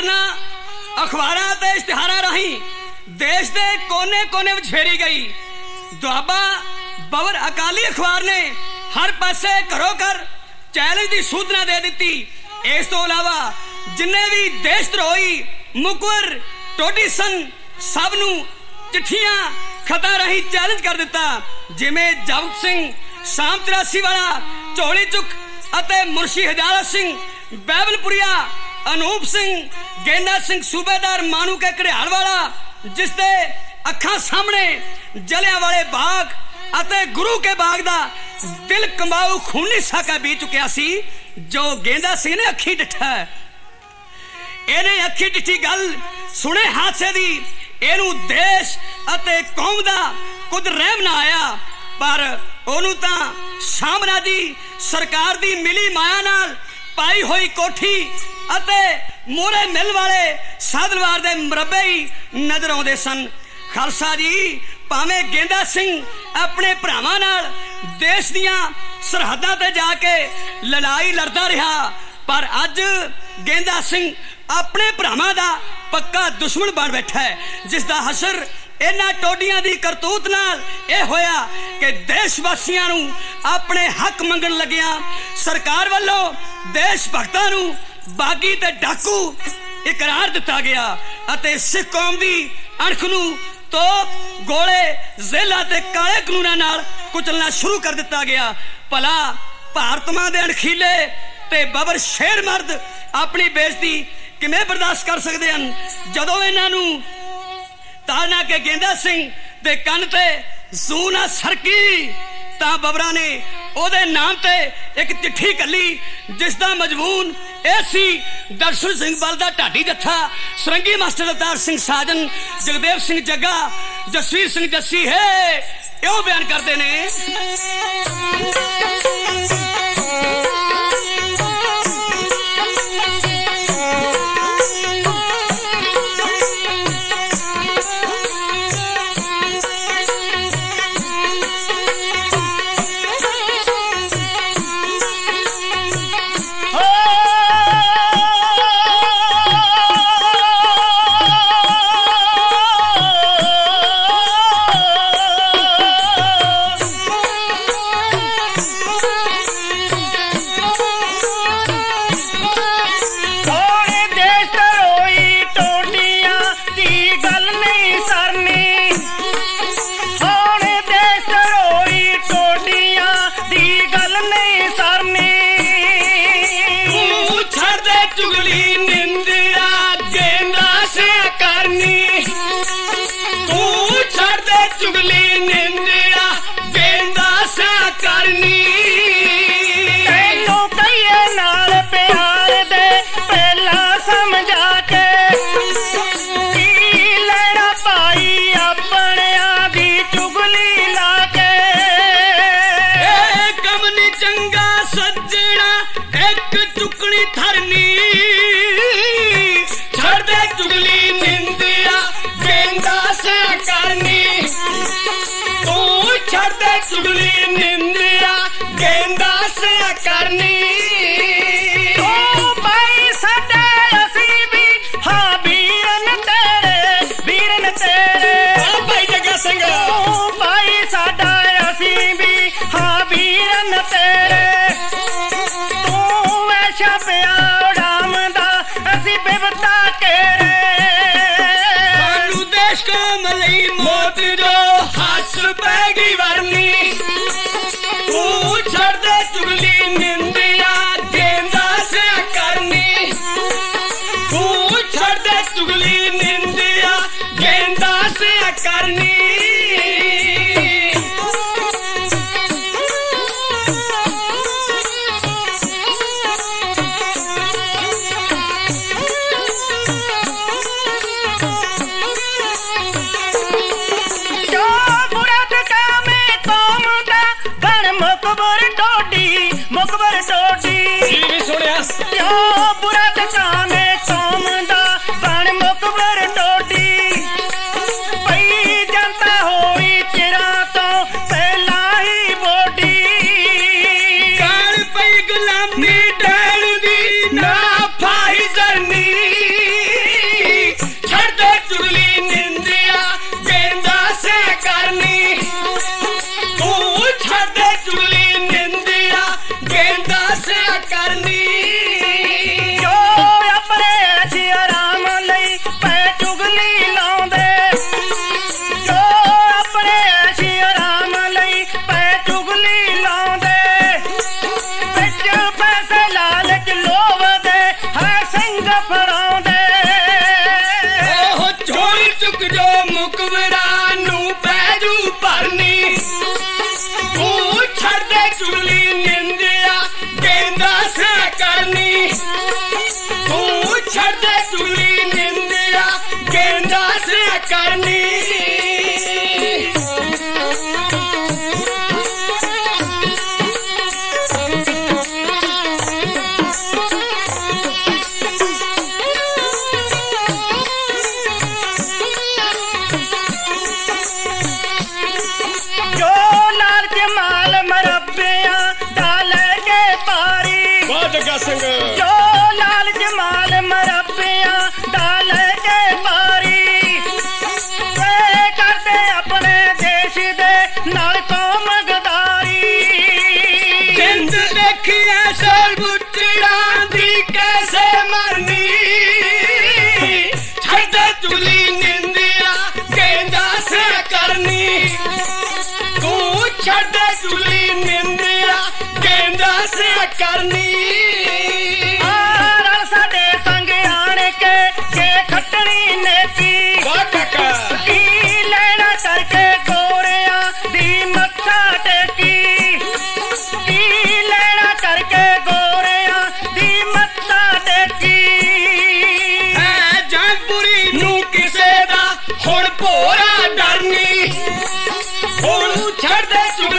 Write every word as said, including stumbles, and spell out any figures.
खबरना अखबारां ते इश्तिहारां राहीं देश दे कोने कोने विच फेरी गई। दुआबा बबर अकाली अखबार ने हर पासे घरों घर चैलेंज की सूचना दे दी। इस तो इलावा जिन्ने भी देशद्रोही मुकवर टोडी सन सब नू चिट्ठियां खतां राहीं चैलेंज कर दिता। जिमें जगत सिंह शाम तिरासी वाला झोली चुक अते मुंशी हजारा सिंह बैबलपुरिया, अनूप सिंह गेंदा सिंह सूबेदार मानू के घड़ियाल वाला जिसदे अखां सामने जलियांवाले बाग अते गुरु के बाग दा दिल कंबाऊ खूनी साका बीत चुकिया सी, जो गेंदा सिंह ने अखी डिठा। इहने अखी डिठी गल सुने हादसे दी इहनू देश अते कौम दा कुछ रहम ना आया, पर ओनू तां सामना दी सरकार दी मिली माया नाल पाई हुई कोठी अते मोरे मिल वाले साधलवार दे मरबे ही नजर आउंदे सन। खालसा जी भावें गेंदा सिंह अपने भरावां नाल देश दियां सरहदां ते जाके लड़ाई लड़दा रहा, पर अज गेंदा सिंह अपने भरावां दा पक्का दुश्मन बन बैठा है, जिसदा हशर इन्हां टोडियां दी करतूत नाल यह होया कि देशवासियां नू अपने हक मंगण लगिया सरकार वल्लों देश भगतां नू बागी ते डाकू इकरार दिता गया अते सिख कौम दी अणख नू तो गोले जेला ते काले कानूना नाल कुचलना शुरू कर दिता गया। भला भारतमां दे अणखीले ते बबर शेर मर्द अपनी बेइज्जती किवें बर्दाश्त कर सकदे हन, जदों इन्हां नू ताना के गेंदा सिंह दे कन ते जू ना सरकी तां बबरा ने ओदे नाम ते एक चिट्ठी कली, जिसदा मजमून यह सी दर्शन सिंह बल दा ढाडी जत्था सुरंगी मास्टर अवतार सिंह साजन, जगदेव सिंह जग्गा, जसवीर सिंह जस्सी है यो बयान करते ने। चुगली निंदिया गेंदा से करनी ओ भाई साडा असी भी हाँ वीरन तेरे वीरन तेरे ओ भाई जग्गा सिंह ओ भाई साडा असी भी हाँ वीरन तेरे तू ऐशा पिया उड़ामदा असी बेवता केरे सानू देश को मलई मौत जो हस पैगी वरनी चुगली निंदिया गेंदा से करनी तू छड़ दे चुगली निंदिया गेंदा से करनी मुकबर टोडी सुनिया यो बुरा टकाने कौम दा बन मुकबर टोडी पई जनता ਭੋਰਾ ਡਰਨੀ ਹੁਣ ਛੱਡ ਦੇ ਚੁਗਲੀ